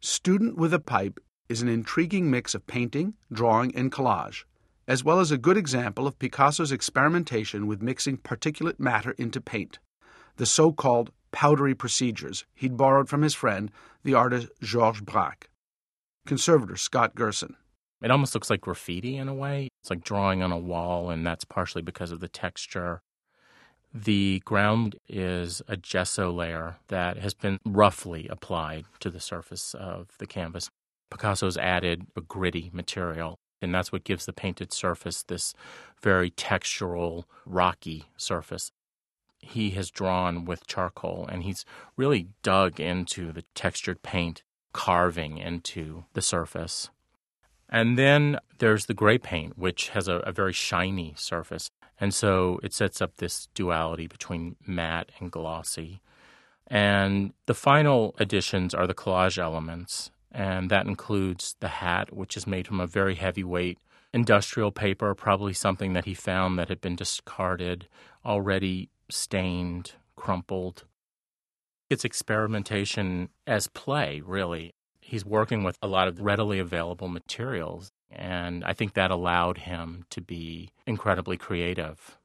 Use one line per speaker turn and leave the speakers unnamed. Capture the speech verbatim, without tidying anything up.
Student with a Pipe is an intriguing mix of painting, drawing, and collage, as well as a good example of Picasso's experimentation with mixing particulate matter into paint, the so-called powdery procedures he'd borrowed from his friend, the artist Georges Braque. Conservator Scott Gerson.
It almost looks like graffiti in a way. It's like drawing on a wall, and that's partially because of the texture. The ground is a gesso layer that has been roughly applied to the surface of the canvas. Picasso's added a gritty material, and that's what gives the painted surface this very textural, rocky surface. He has drawn with charcoal, and he's really dug into the textured paint, carving into the surface. And then there's the gray paint, which has a, a very shiny surface. And so it sets up this duality between matte and glossy. And the final additions are the collage elements, and that includes the hat, which is made from a very heavyweight industrial paper, probably something that he found that had been discarded, already stained, crumpled. It's experimentation as play, really. He's working with a lot of readily available materials, and I think that allowed him to be incredibly creative.